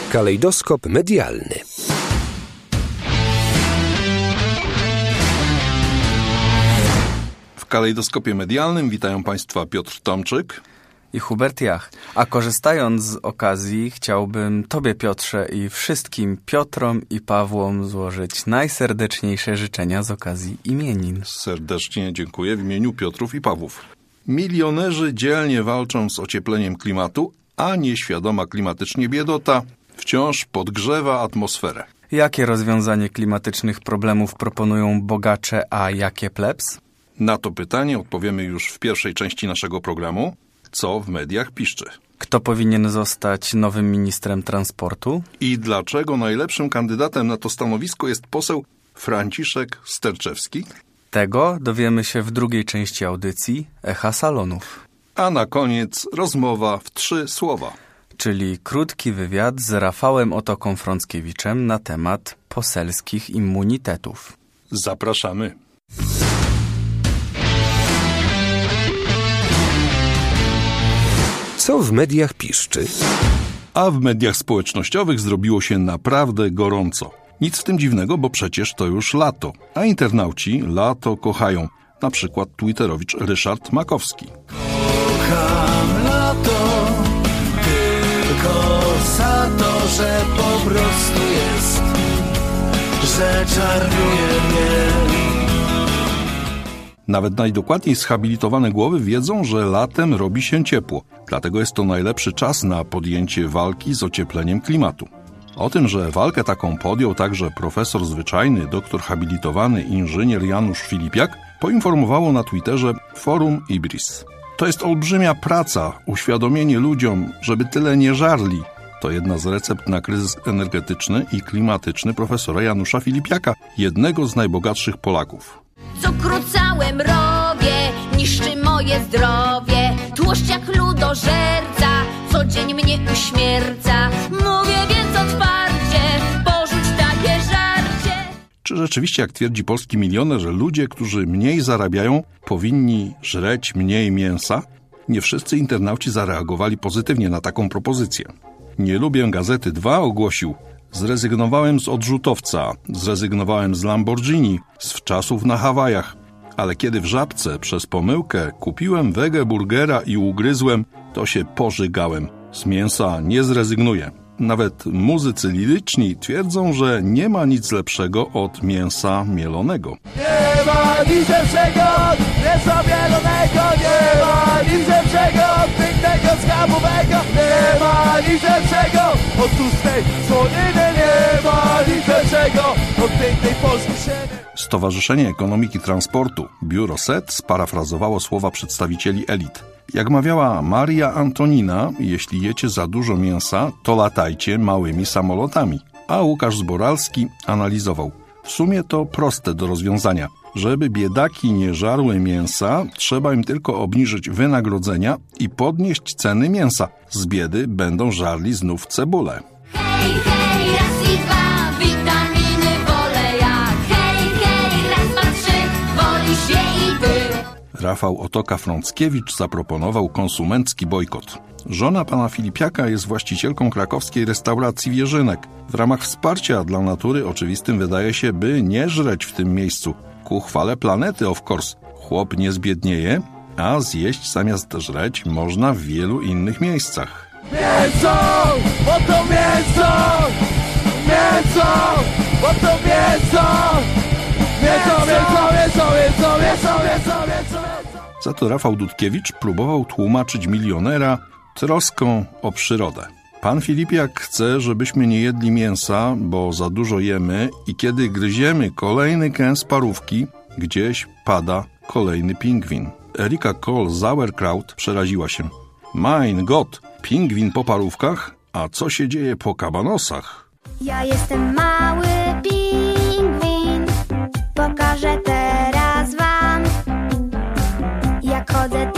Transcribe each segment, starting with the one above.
Kalejdoskop medialny. W kalejdoskopie medialnym witają Państwa Piotr Tomczyk i Hubert Jach. A korzystając z okazji, chciałbym Tobie, Piotrze, i wszystkim Piotrom i Pawłom złożyć najserdeczniejsze życzenia z okazji imienin. Serdecznie dziękuję w imieniu Piotrów i Pawłów. Milionerzy dzielnie walczą z ociepleniem klimatu, a nieświadoma klimatycznie biedota wciąż podgrzewa atmosferę. Jakie rozwiązanie klimatycznych problemów proponują bogacze, a jakie plebs? Na to pytanie odpowiemy już w pierwszej części naszego programu. Co w mediach piszczy? Kto powinien zostać nowym ministrem transportu? I dlaczego najlepszym kandydatem na to stanowisko jest poseł Franciszek Sterczewski? Tego dowiemy się w drugiej części audycji Echa Salonów. A na koniec rozmowa w 3 słowa. Czyli krótki wywiad z Rafałem Otoką-Frąckiewiczem na temat poselskich immunitetów. Zapraszamy. Co w mediach piszczy? A w mediach społecznościowych zrobiło się naprawdę gorąco. Nic w tym dziwnego, bo przecież to już lato, a internauci lato kochają. Na przykład twitterowicz Ryszard Makowski. Kocham lato, tylko za to, że po prostu jest, że czaruje mnie. Nawet najdokładniej zhabilitowane głowy wiedzą, że latem robi się ciepło. Dlatego jest to najlepszy czas na podjęcie walki z ociepleniem klimatu. O tym, że walkę taką podjął także profesor zwyczajny, doktor habilitowany inżynier Janusz Filipiak, poinformowało na Twitterze Forum Ibris. To jest olbrzymia praca, uświadomienie ludziom, żeby tyle nie żarli. To jedna z recept na kryzys energetyczny i klimatyczny profesora Janusza Filipiaka, jednego z najbogatszych Polaków. Cukru całe mrowie, niszczy moje zdrowie. Tłuszcz jak ludożerca, co dzień mnie uśmierca. Mówię więc otwarcie, porzuć takie żarcie. Czy rzeczywiście, jak twierdzi polski milioner, że ludzie, którzy mniej zarabiają, powinni żreć mniej mięsa? Nie wszyscy internauci zareagowali pozytywnie na taką propozycję. Nie lubię Gazety 2 ogłosił: zrezygnowałem z odrzutowca, zrezygnowałem z Lamborghini, z wczasów na Hawajach, ale kiedy w Żabce przez pomyłkę kupiłem wege burgera i ugryzłem, to się pożygałem. Z mięsa nie zrezygnuję. Nawet muzycy liryczni twierdzą, że nie ma nic lepszego od mięsa mielonego. Nie ma nic lepszego od mięsa mielonego, nie ma nic lepszego od pięknego schabowego, nie ma nic lepszego od tłustej słoniny, nie ma nic lepszego od pięknej polskiej sieny. Stowarzyszenie Ekonomiki Transportu, Biuro SET, sparafrazowało słowa przedstawicieli elit. Jak mawiała Maria Antonina, jeśli jecie za dużo mięsa, to latajcie małymi samolotami. A Łukasz Zboralski analizował: w sumie to proste do rozwiązania. Żeby biedaki nie żarły mięsa, trzeba im tylko obniżyć wynagrodzenia i podnieść ceny mięsa. Z biedy będą żarli znów cebulę. Hej, hej, raz i dwa, witaminy wolę ja. Hej, hej, raz, dwa, trzy, wolisz je i ty. Rafał Otoka-Frąckiewicz zaproponował konsumencki bojkot. Żona pana Filipiaka jest właścicielką krakowskiej restauracji Wierzynek. W ramach wsparcia dla natury oczywistym wydaje się, by nie żreć w tym miejscu. Ku chwale planety, of course. Chłop nie zbiednieje, a zjeść zamiast żreć można w wielu innych miejscach. Mięso, bo to mięso, mięso, bo to mięso, mięso, mięso, mięso, mięso, mięso, mięso, mięso. Za to Rafał Dudkiewicz próbował tłumaczyć milionera troską o przyrodę. Pan Filipiak chce, żebyśmy nie jedli mięsa, bo za dużo jemy i kiedy gryziemy kolejny kęs parówki, gdzieś pada kolejny pingwin. Erika Kohl-Sauerkraut przeraziła się. Mein Gott, pingwin po parówkach? A co się dzieje po kabanosach? Ja jestem mały pingwin, pokażę teraz wam, jak chodzę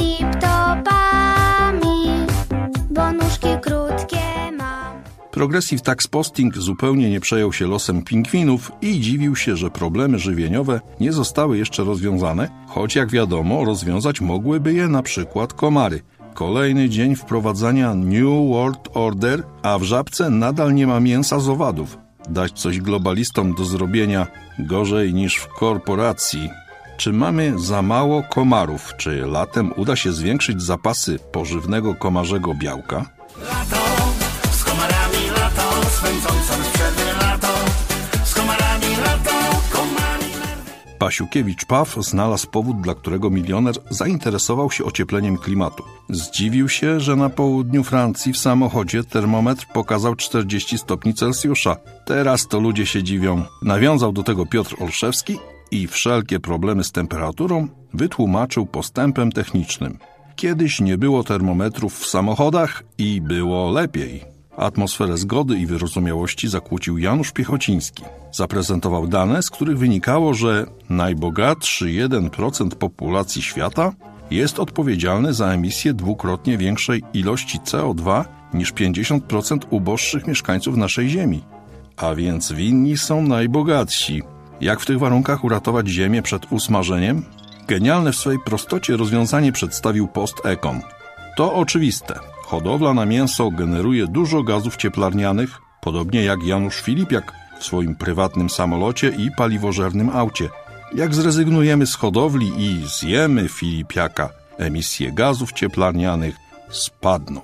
tip-topami, bo nóżki krótkie mam. Progressive Tax Posting zupełnie nie przejął się losem pingwinów i dziwił się, że problemy żywieniowe nie zostały jeszcze rozwiązane, choć jak wiadomo rozwiązać mogłyby je na przykład komary. Kolejny dzień wprowadzania New World Order, a w Żabce nadal nie ma mięsa z owadów. Dać coś globalistom do zrobienia gorzej niż w korporacji. Czy mamy za mało komarów? Czy latem uda się zwiększyć zapasy pożywnego komarzego białka? Lato, z komarami lato, swędzące sprzed lato, z komarami lato, komary. Pasiukiewicz-Paw znalazł powód, dla którego milioner zainteresował się ociepleniem klimatu. Zdziwił się, że na południu Francji w samochodzie termometr pokazał 40 stopni Celsjusza. Teraz to ludzie się dziwią. Nawiązał do tego Piotr Olszewski i wszelkie problemy z temperaturą wytłumaczył postępem technicznym. Kiedyś nie było termometrów w samochodach i było lepiej. Atmosferę zgody i wyrozumiałości zakłócił Janusz Piechociński. Zaprezentował dane, z których wynikało, że najbogatszy 1% populacji świata jest odpowiedzialny za emisję dwukrotnie większej ilości CO2 niż 50% uboższych mieszkańców naszej Ziemi. A więc winni są najbogatsi. Jak w tych warunkach uratować Ziemię przed usmażeniem? Genialne w swej prostocie rozwiązanie przedstawił Post-Econ. To oczywiste. Hodowla na mięso generuje dużo gazów cieplarnianych, podobnie jak Janusz Filipiak w swoim prywatnym samolocie i paliwożernym aucie. Jak zrezygnujemy z hodowli i zjemy Filipiaka, emisje gazów cieplarnianych spadną.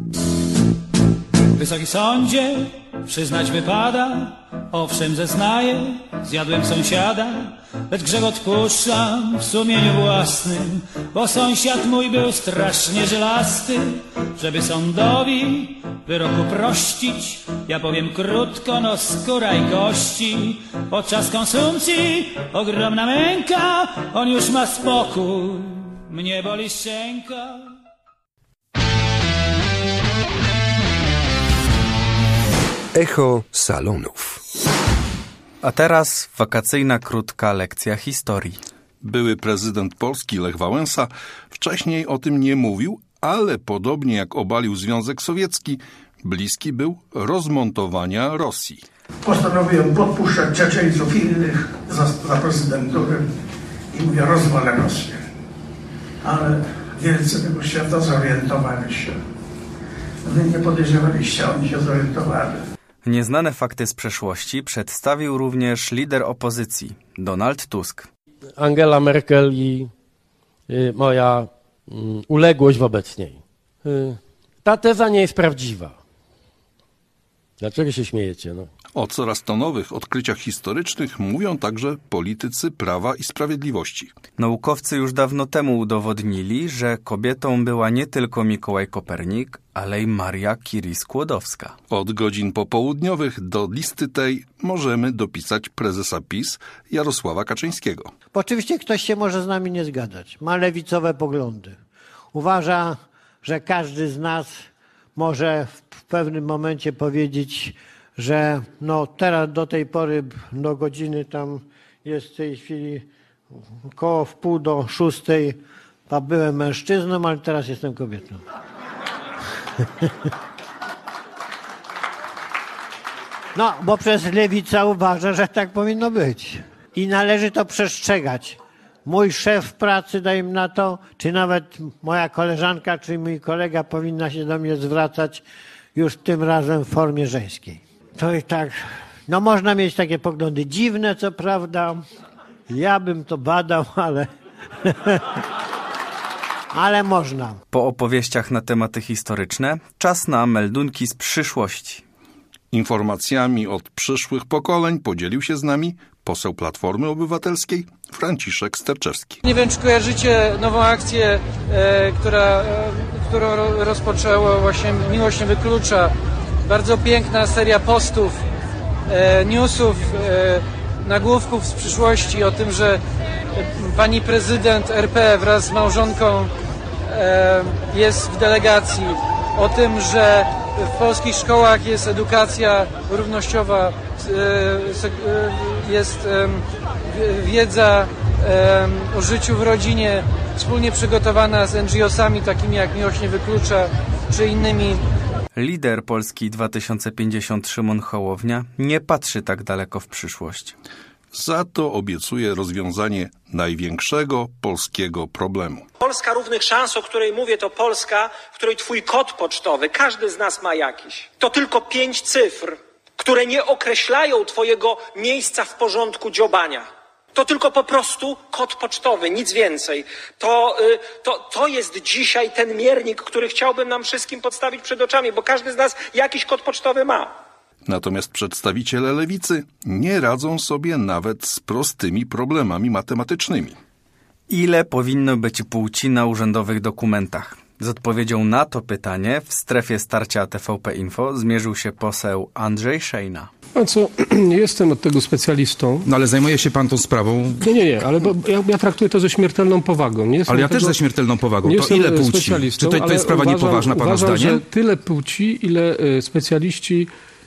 Wysoki sądzie, przyznać wypada, owszem zeznaję, zjadłem sąsiada, lecz grzech odpuszczam w sumieniu własnym, bo sąsiad mój był strasznie żelasty. Żeby sądowi wyroku prościć, ja powiem krótko, no skóra i kości. Podczas konsumpcji ogromna męka, on już ma spokój, mnie boli szczęka. Echo salonów. A teraz wakacyjna krótka lekcja historii. Były prezydent Polski Lech Wałęsa wcześniej o tym nie mówił, ale podobnie jak obalił Związek Sowiecki, bliski był rozmontowania Rosji. Postanowiłem podpuszczać Czeczeńców innych za prezydenturę i mówię, rozwalę Rosję. Ale wielcy tego świata zorientowali się. Wy nie podejrzewaliście, oni się zorientowali. Nieznane fakty z przeszłości przedstawił również lider opozycji, Donald Tusk. Angela Merkel i moja uległość wobec niej. Ta teza nie jest prawdziwa. Dlaczego się śmiejecie? No? O coraz to nowych odkryciach historycznych mówią także politycy Prawa i Sprawiedliwości. Naukowcy już dawno temu udowodnili, że kobietą była nie tylko Mikołaj Kopernik, ale i Maria Curie-Skłodowska. Od godzin popołudniowych do listy tej możemy dopisać prezesa PiS Jarosława Kaczyńskiego. Bo oczywiście ktoś się może z nami nie zgadzać. Ma lewicowe poglądy. Uważa, że każdy z nas może w pewnym momencie powiedzieć, że no teraz do tej pory do godziny tam jest w tej chwili około 5:45, a byłem mężczyzną, ale teraz jestem kobietą. No, bo przez lewica uważa, że tak powinno być. I należy to przestrzegać. Mój szef pracy, dajmy na to, czy nawet moja koleżanka, czy mój kolega powinna się do mnie zwracać już tym razem w formie żeńskiej. To i tak, no można mieć takie poglądy dziwne, co prawda. Ja bym to badał, ale... ale można. Po opowieściach na tematy historyczne, czas na meldunki z przyszłości. Informacjami od przyszłych pokoleń podzielił się z nami poseł Platformy Obywatelskiej Franciszek Sterczewski. Nie wiem, czy kojarzycie nową akcję, którą rozpoczęło właśnie Miłość nie wyklucza. Bardzo piękna seria postów, newsów, nagłówków z przyszłości o tym, że pani prezydent RP wraz z małżonką jest w delegacji, o tym, że w polskich szkołach jest edukacja równościowa, jest wiedza o życiu w rodzinie wspólnie przygotowana z NGO-sami takimi jak Miłość nie wyklucza, czy innymi. Lider Polski 2050 Szymon Hołownia nie patrzy tak daleko w przyszłość. Za to obiecuje rozwiązanie największego polskiego problemu. Polska równych szans, o której mówię, to Polska, w której twój kod pocztowy, każdy z nas ma jakiś. To tylko 5 cyfr, które nie określają twojego miejsca w porządku dziobania. To tylko po prostu kod pocztowy, nic więcej. To jest dzisiaj ten miernik, który chciałbym nam wszystkim podstawić przed oczami, bo każdy z nas jakiś kod pocztowy ma. Natomiast przedstawiciele lewicy nie radzą sobie nawet z prostymi problemami matematycznymi. Ile powinno być płci na urzędowych dokumentach? Z odpowiedzią na to pytanie w strefie starcia TVP Info zmierzył się poseł Andrzej Szejna. A co, nie jestem od tego specjalistą. No ale zajmuje się pan tą sprawą? Nie, ale ja traktuję to ze śmiertelną powagą. Nie ale ja też ze śmiertelną powagą. To ile płci? Czy to jest sprawa niepoważna pana zdaniem? Uważam, że tyle płci, ile specjaliści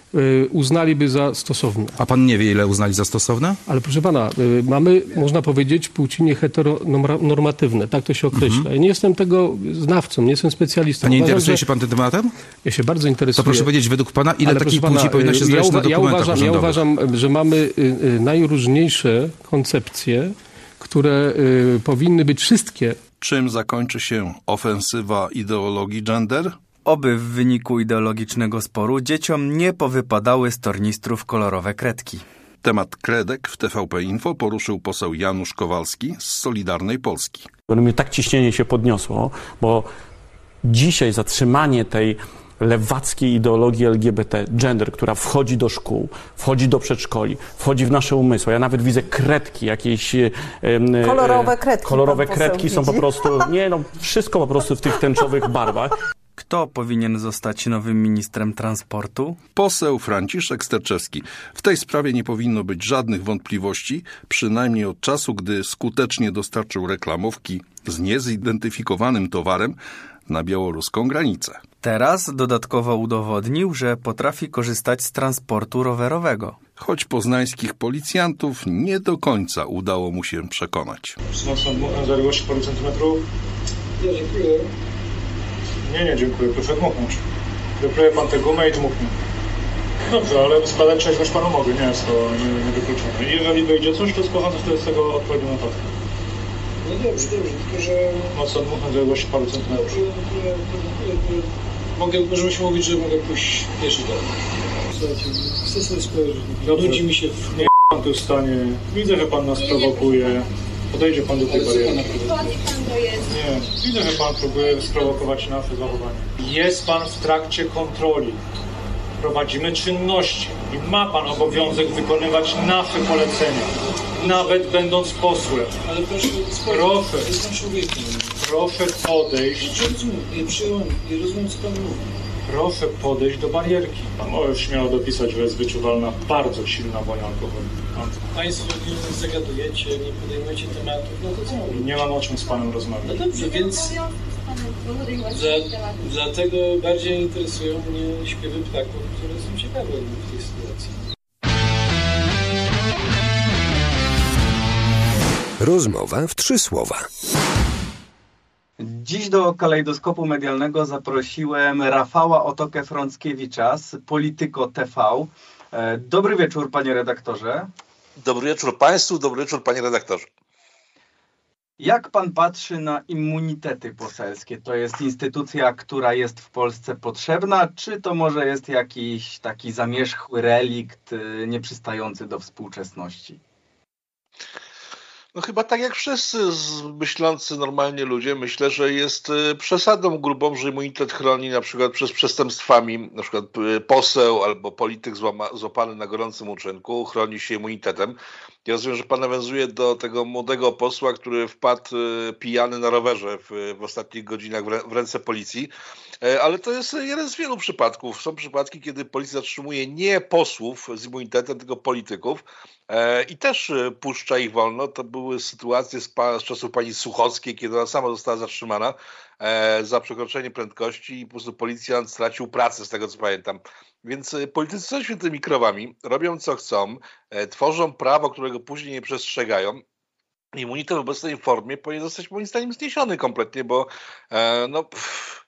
uznaliby za stosowne. A pan nie wie, ile uznali za stosowne? Ale proszę pana, mamy, można powiedzieć, płci nieheteronormatywne. Tak to się określa. Ja nie jestem tego znawcą, nie jestem specjalistą. A nie interesuje się pan tym tematem? Ja się bardzo interesuję. To proszę powiedzieć według pana, ile takiej płci powinno się znaleźć na dokumentach urzędowych? Ja uważam, że mamy najróżniejsze koncepcje, które powinny być wszystkie. Czym zakończy się ofensywa ideologii gender? Oby w wyniku ideologicznego sporu dzieciom nie powypadały z tornistrów kolorowe kredki. Temat kredek w TVP Info poruszył poseł Janusz Kowalski z Solidarnej Polski. Mnie tak ciśnienie się podniosło, bo dzisiaj zatrzymanie tej lewackiej ideologii LGBT, gender, która wchodzi do szkół, wchodzi do przedszkoli, wchodzi w nasze umysły. Ja nawet widzę kredki, jakieś kolorowe kredki. Kolorowe kredki są po prostu, wszystko po prostu w tych tęczowych barwach. Kto powinien zostać nowym ministrem transportu? Poseł Franciszek Sterczewski. W tej sprawie nie powinno być żadnych wątpliwości, przynajmniej od czasu, gdy skutecznie dostarczył reklamówki z niezidentyfikowanym towarem na białoruską granicę. Teraz dodatkowo udowodnił, że potrafi korzystać z transportu rowerowego. Choć poznańskich policjantów nie do końca udało mu się przekonać. Zaległości paru centymetrów. Ja dziękuję. Nie, dziękuję. Proszę dmuchnąć. Wypleje pan tę gumę i dmuchnie. Dobrze, ale składać trzeźwość panu mogę, nie jest to niewykluczone. Jeżeli wyjdzie coś, to sporządzę wtedy z tego odpowiednią notatkę. No dobrze, tylko że... Mocno dmuchnąć zaległości paru centymetrów. Możemy się mówić, że mogę pójść pierwszy dalej. Słuchajcie, chcę sobie spojrzeć. Nudzi mi się... Nie pan tu stanie. Widzę, że pan nas prowokuje. Podejdzie pan do tej bariery. Nie, widzę, że pan próbuje sprowokować nasze zachowanie. Jest pan w trakcie kontroli. Prowadzimy czynności i ma pan obowiązek wykonywać nasze polecenia. Nawet będąc posłem. Ale proszę, jestem człowiekiem. Proszę podejść. Ja rozumiem, co pan mówi. Proszę podejść do barierki. Pan może śmiało dopisać, że jest wyczuwalna bardzo silna woń alkoholu. Państwo nie zagadujecie, nie podejmujecie tematów, no to co? Nie mam o czym z panem rozmawiać. No dobrze, więc dlatego bardziej interesują mnie śpiewy ptaków, które są ciekawe w tej sytuacji. Rozmowa w 3 słowa. Dziś do kalejdoskopu medialnego zaprosiłem Rafała Otokę-Frąckiewicza z Polityko TV. Dobry wieczór, panie redaktorze. Dobry wieczór państwu, dobry wieczór, panie redaktorze. Jak pan patrzy na immunitety poselskie? To jest instytucja, która jest w Polsce potrzebna, czy to może jest jakiś taki zamierzchły relikt nieprzystający do współczesności? No chyba tak jak wszyscy myślący normalnie ludzie, myślę, że jest przesadą grubą, że immunitet chroni na przykład przed przestępstwami, na przykład poseł albo polityk złapany na gorącym uczynku chroni się immunitetem. Ja rozumiem, że pan nawiązuje do tego młodego posła, który wpadł pijany na rowerze w ostatnich godzinach w ręce policji, ale to jest jeden z wielu przypadków. Są przypadki, kiedy policja zatrzymuje nie posłów z immunitetem, tylko polityków i też puszcza ich wolno. To były sytuacje z czasów pani Suchockiej, kiedy ona sama została zatrzymana za przekroczenie prędkości i po prostu policjant stracił pracę, z tego co pamiętam. Więc politycy są świętymi krowami, robią co chcą, tworzą prawo, którego później nie przestrzegają. Immunitet w obecnej formie powinien zostać moim zdaniem zniesiony kompletnie, bo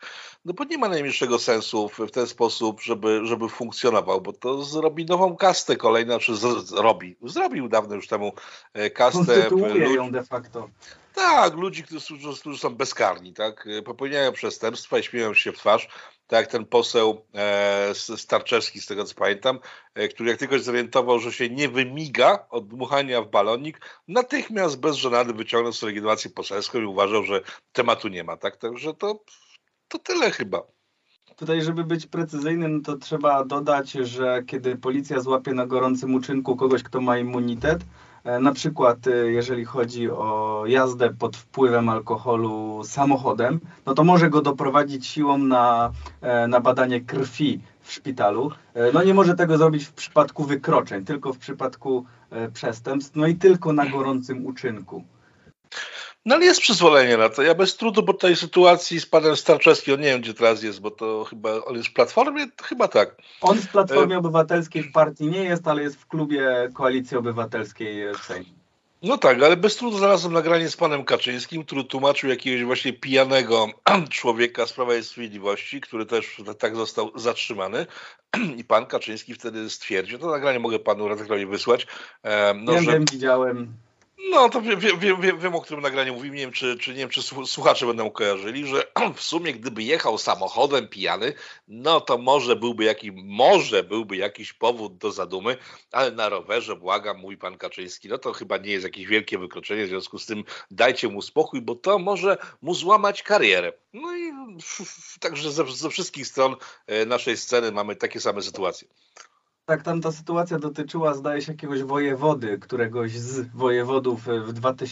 no bo nie ma najmniejszego sensu w ten sposób, żeby funkcjonował, bo to zrobi nową kastę kolejną, czy zrobił dawno już temu kastę. Konstytuuje ją de facto. Tak, ludzi, którzy są bezkarni, tak, popełniają przestępstwa i śmieją się w twarz, tak jak ten poseł Starczewski, z tego co pamiętam, który jak tylko się zorientował, że się nie wymiga od dmuchania w balonik, natychmiast bez żenady wyciągnął sobie legitymację poselską i uważał, że tematu nie ma, tak, także to tyle chyba. Tutaj, żeby być precyzyjnym, to trzeba dodać, że kiedy policja złapie na gorącym uczynku kogoś, kto ma immunitet, na przykład jeżeli chodzi o jazdę pod wpływem alkoholu samochodem, no to może go doprowadzić siłą na badanie krwi w szpitalu. No nie może tego zrobić w przypadku wykroczeń, tylko w przypadku przestępstw, no i tylko na gorącym uczynku. No ale jest przyzwolenie na to. Ja bez trudu po tej sytuacji z panem Starczewskim, on nie wiem gdzie teraz jest, bo to chyba on jest w Platformie? Chyba tak. On w Platformie Obywatelskiej w partii nie jest, ale jest w klubie Koalicji Obywatelskiej w Sejmie. No tak, ale bez trudu znalazłem nagranie z panem Kaczyńskim, który tłumaczył jakiegoś właśnie pijanego człowieka z Prawa i Sprawiedliwości, który też tak został zatrzymany. I pan Kaczyński wtedy stwierdził, to nagranie mogę panu redaktorowi wysłać. Wiem, widziałem. No to wiem, o którym nagraniu mówimy, nie wiem, czy słuchacze będą kojarzyli, że w sumie gdyby jechał samochodem pijany, no to może byłby jakiś powód do zadumy, ale na rowerze, błagam, mówi pan Kaczyński, no to chyba nie jest jakieś wielkie wykroczenie, w związku z tym dajcie mu spokój, bo to może mu złamać karierę. No i także ze wszystkich stron naszej sceny mamy takie same sytuacje. Tak, tamta sytuacja dotyczyła, zdaje się, jakiegoś wojewody, któregoś z wojewodów w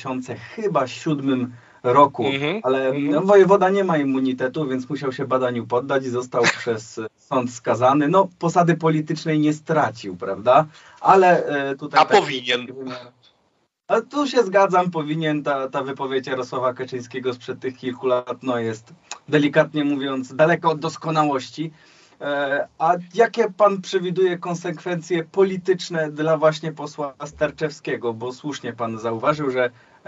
2007 roku, ale wojewoda nie ma immunitetu, więc musiał się badaniu poddać i został przez sąd skazany. No, posady politycznej nie stracił, prawda? Ale tutaj... A powinien. A tu się zgadzam, powinien. Ta wypowiedź Jarosława Kaczyńskiego sprzed tych kilku lat, no jest delikatnie mówiąc daleko od doskonałości. A jakie pan przewiduje konsekwencje polityczne dla właśnie posła Starczewskiego? Bo słusznie pan zauważył, że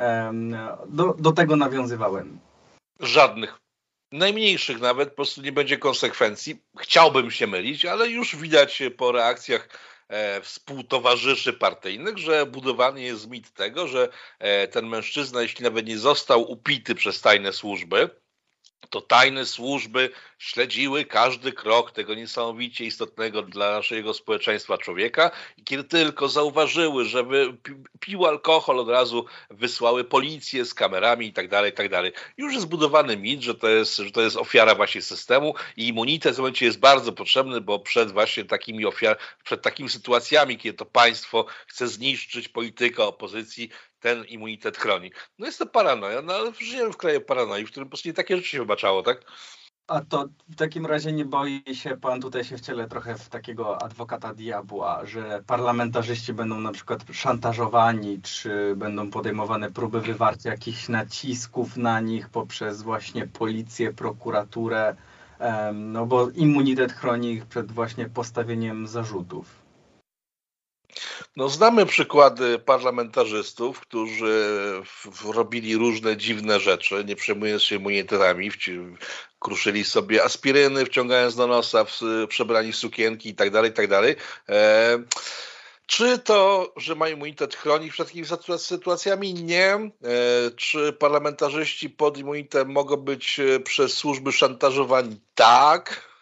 do tego nawiązywałem. Żadnych. Najmniejszych nawet, po prostu nie będzie konsekwencji. Chciałbym się mylić, ale już widać po reakcjach współtowarzyszy partyjnych, że budowany jest mit tego, że ten mężczyzna, jeśli nawet nie został upity przez tajne służby, to tajne służby śledziły każdy krok tego niesamowicie istotnego dla naszego społeczeństwa człowieka i kiedy tylko zauważyły, że pił alkohol, od razu wysłały policję z kamerami i tak dalej, i tak dalej. Już jest zbudowany mit, że to jest ofiara właśnie systemu i immunitet w tym momencie jest bardzo potrzebny, bo przed właśnie przed takimi sytuacjami, kiedy to państwo chce zniszczyć politykę opozycji, ten immunitet chroni. No jest to paranoja, no ale żyjemy w kraju paranoi, w którym po prostu nie takie rzeczy się wybaczało, tak? A to w takim razie nie boi się pan, tutaj się wcielę trochę w takiego adwokata diabła, że parlamentarzyści będą na przykład szantażowani, czy będą podejmowane próby wywarcia jakichś nacisków na nich poprzez właśnie policję, prokuraturę, no bo immunitet chroni ich przed właśnie postawieniem zarzutów. No, znamy przykłady parlamentarzystów, którzy robili różne dziwne rzeczy, nie przejmując się immunitetami, kruszyli sobie aspiryny, wciągając do nosa, przebrani w sukienki i tak dalej, i tak dalej. Czy to, że ma immunitet chroni przed takimi sytuacjami? Nie. Czy parlamentarzyści pod immunitem mogą być przez służby szantażowani? Tak.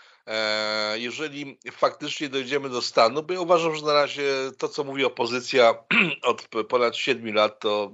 Jeżeli faktycznie dojdziemy do stanu, bo ja uważam, że na razie to, co mówi opozycja od ponad 7 lat, to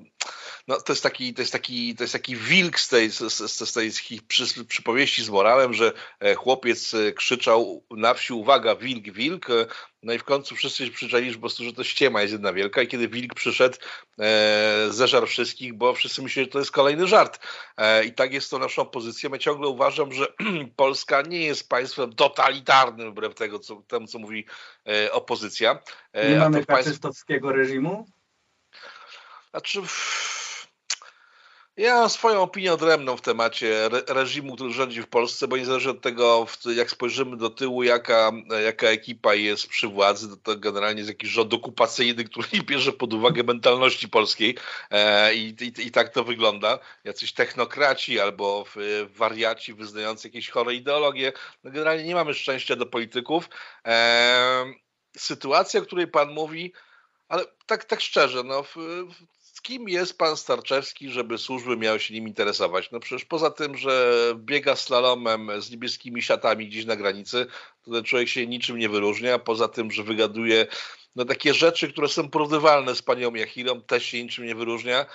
jest taki wilk z tej przypowieści z morałem, że chłopiec krzyczał na wsi, uwaga, wilk, wilk, no i w końcu wszyscy się przyczaili, że po prostu, że to ściema jest jedna wielka i kiedy wilk przyszedł, zeżarł wszystkich, bo wszyscy myśleli, że to jest kolejny żart. I tak jest to naszą pozycją. Ja ciągle uważam, że Polska nie jest państwem totalitarnym, wbrew temu, co mówi opozycja. Nie mamy kaczystowskiego reżimu? Znaczy... Ja mam swoją opinię odrębną w temacie reżimu, który rządzi w Polsce, bo niezależnie od tego, jak spojrzymy do tyłu, jaka ekipa jest przy władzy, to generalnie jest jakiś rząd okupacyjny, który nie bierze pod uwagę mentalności polskiej i tak to wygląda. Jacyś technokraci albo wariaci wyznający jakieś chore ideologie. No generalnie nie mamy szczęścia do polityków. Sytuacja, o której pan mówi, ale tak szczerze, z kim jest pan Starczewski, żeby służby miały się nim interesować? No przecież poza tym, że biega slalomem z niebieskimi siatami gdzieś na granicy, to ten człowiek się niczym nie wyróżnia. Poza tym, że wygaduje takie rzeczy, które są porównywalne z panią Jachirą, też się niczym nie wyróżnia.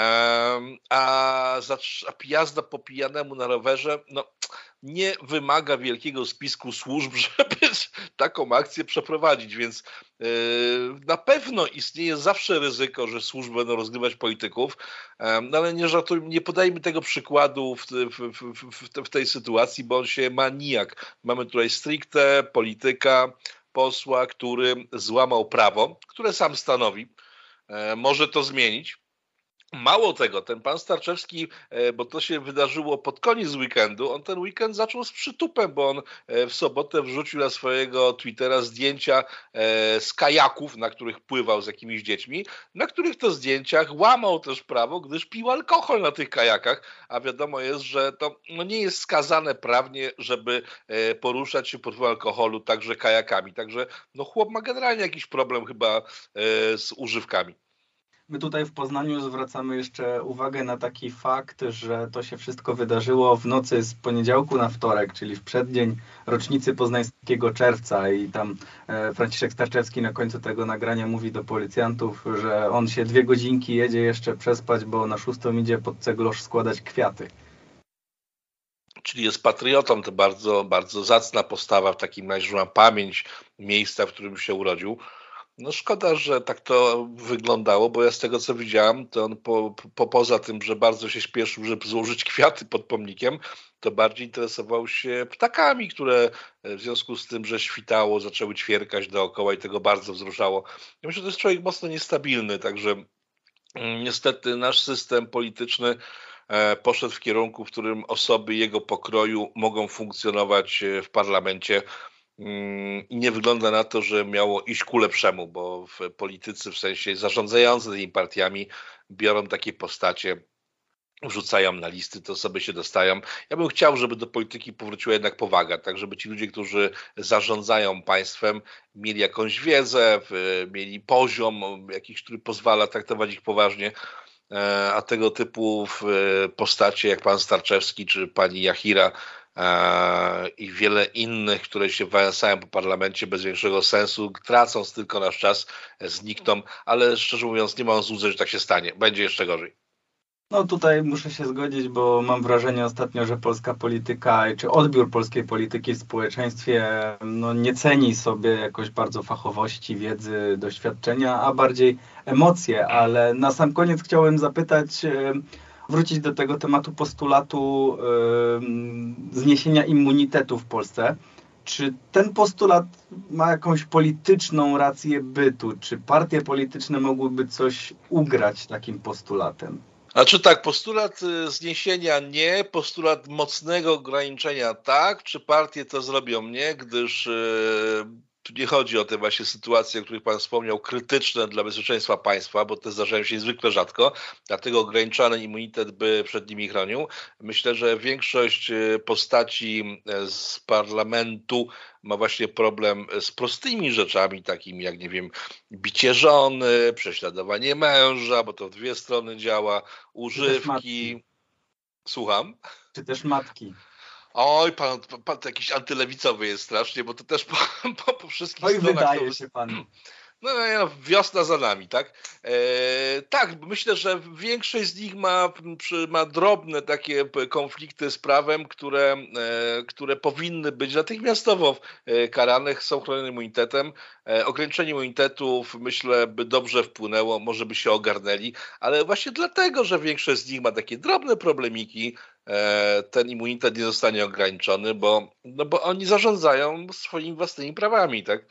A jazda po pijanemu na rowerze, nie wymaga wielkiego spisku służb, żeby taką akcję przeprowadzić, więc na pewno istnieje zawsze ryzyko, że służby będą rozgrywać polityków, ale nie podajmy tego przykładu w tej sytuacji, bo on się ma nijak. Mamy tutaj stricte polityka, posła, który złamał prawo, które sam stanowi, może to zmienić. Mało tego, ten pan Starczewski, bo to się wydarzyło pod koniec weekendu, on ten weekend zaczął z przytupem, bo on w sobotę wrzucił na swojego Twittera zdjęcia z kajaków, na których pływał z jakimiś dziećmi, na których to zdjęciach łamał też prawo, gdyż pił alkohol na tych kajakach, a wiadomo jest, że to nie jest skazane prawnie, żeby poruszać się pod wpływem alkoholu także kajakami. Także chłop ma generalnie jakiś problem chyba z używkami. My tutaj w Poznaniu zwracamy jeszcze uwagę na taki fakt, że to się wszystko wydarzyło w nocy z poniedziałku na wtorek, czyli w przeddzień rocznicy poznańskiego czerwca i tam Franciszek Starczewski na końcu tego nagrania mówi do policjantów, że on się 2 godzinki jedzie jeszcze przespać, bo na 6 idzie pod Ceglosz składać kwiaty. Czyli jest patriotą, to bardzo, bardzo zacna postawa, w takim razie, że ma pamięć miejsca, w którym się urodził. Szkoda, że tak to wyglądało, bo ja z tego co widziałem, to on poza tym, że bardzo się śpieszył, żeby złożyć kwiaty pod pomnikiem, to bardziej interesował się ptakami, które w związku z tym, że świtało, zaczęły ćwierkać dookoła i tego bardzo wzruszało. Ja myślę, że to jest człowiek mocno niestabilny, także niestety nasz system polityczny poszedł w kierunku, w którym osoby jego pokroju mogą funkcjonować w parlamencie. I nie wygląda na to, że miało iść ku lepszemu, bo politycy w sensie zarządzający tymi partiami biorą takie postacie, wrzucają na listy, te osoby się dostają. Ja bym chciał, żeby do polityki powróciła jednak powaga, tak żeby ci ludzie, którzy zarządzają państwem, mieli jakąś wiedzę, mieli poziom jakiś, który pozwala traktować ich poważnie, a tego typu postacie jak pan Starczewski czy pani Jachira i wiele innych, które się wałęsają po parlamencie bez większego sensu, tracąc tylko nasz czas, znikną, ale szczerze mówiąc nie mam złudzeń, że tak się stanie. Będzie jeszcze gorzej. Tutaj muszę się zgodzić, bo mam wrażenie ostatnio, że polska polityka, czy odbiór polskiej polityki w społeczeństwie nie ceni sobie jakoś bardzo fachowości, wiedzy, doświadczenia, a bardziej emocje, ale na sam koniec chciałem zapytać, wrócić do tego tematu postulatu zniesienia immunitetu w Polsce. Czy ten postulat ma jakąś polityczną rację bytu? Czy partie polityczne mogłyby coś ugrać takim postulatem? Znaczy tak, postulat zniesienia nie, postulat mocnego ograniczenia tak, czy partie to zrobią nie, gdyż tu nie chodzi o te właśnie sytuacje, o których pan wspomniał, krytyczne dla bezpieczeństwa państwa, bo te zdarzają się niezwykle rzadko, dlatego ograniczany immunitet by przed nimi chronił. Myślę, że większość postaci z parlamentu ma właśnie problem z prostymi rzeczami, takimi jak, nie wiem, bicie żony, prześladowanie męża, bo to w 2 strony działa, używki. Słucham? Czy też matki. Oj, pan to jakiś antylewicowy jest strasznie, bo to też po wszystkich stronach... wydaje się pan. Wiosna za nami, tak? Tak, myślę, że większość z nich ma drobne takie konflikty z prawem, które powinny być natychmiastowo karane, są chronione immunitetem. Ograniczenie immunitetów, myślę, by dobrze wpłynęło, może by się ogarnęli, ale właśnie dlatego, że większość z nich ma takie drobne problemiki, ten immunitet nie zostanie ograniczony, bo oni zarządzają swoimi własnymi prawami, tak?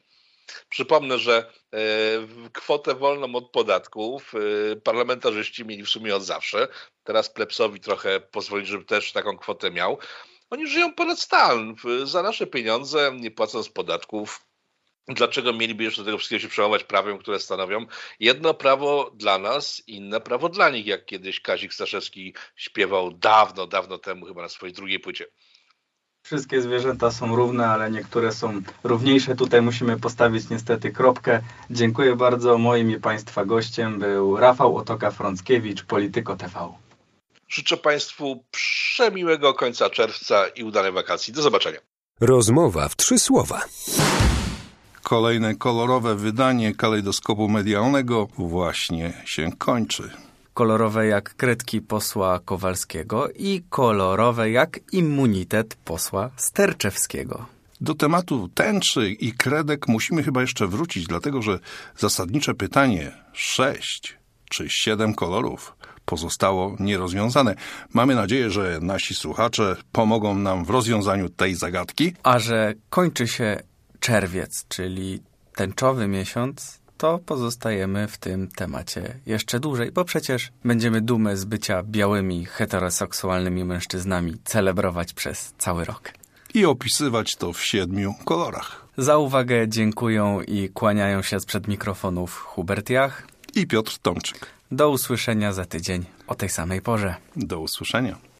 Przypomnę, że kwotę wolną od podatków parlamentarzyści mieli w sumie od zawsze. Teraz plebsowi trochę pozwolić, żeby też taką kwotę miał. Oni żyją ponad stan, za nasze pieniądze, nie płacąc podatków. Dlaczego mieliby jeszcze do tego wszystkiego się przejmować prawem, które stanowią jedno prawo dla nas, inne prawo dla nich, jak kiedyś Kazik Staszewski śpiewał dawno, dawno temu, chyba na swojej drugiej płycie. Wszystkie zwierzęta są równe, ale niektóre są równiejsze. Tutaj musimy postawić niestety kropkę. Dziękuję bardzo. Moim i Państwa gościem był Rafał Otoka-Frąckiewicz, Polityko TV. Życzę Państwu przemiłego końca czerwca i udanej wakacji. Do zobaczenia. Rozmowa w 3 słowa. Kolejne kolorowe wydanie kalejdoskopu medialnego właśnie się kończy. Kolorowe jak kredki posła Kowalskiego i kolorowe jak immunitet posła Sterczewskiego. Do tematu tęczy i kredek musimy chyba jeszcze wrócić, dlatego że zasadnicze pytanie 6 czy 7 kolorów pozostało nierozwiązane. Mamy nadzieję, że nasi słuchacze pomogą nam w rozwiązaniu tej zagadki. A że kończy się czerwiec, czyli tęczowy miesiąc, to pozostajemy w tym temacie jeszcze dłużej, bo przecież będziemy dumę z bycia białymi, heteroseksualnymi mężczyznami celebrować przez cały rok. I opisywać to w 7 kolorach. Za uwagę dziękują i kłaniają się sprzed mikrofonów Hubert Jach i Piotr Tomczyk. Do usłyszenia za tydzień o tej samej porze. Do usłyszenia.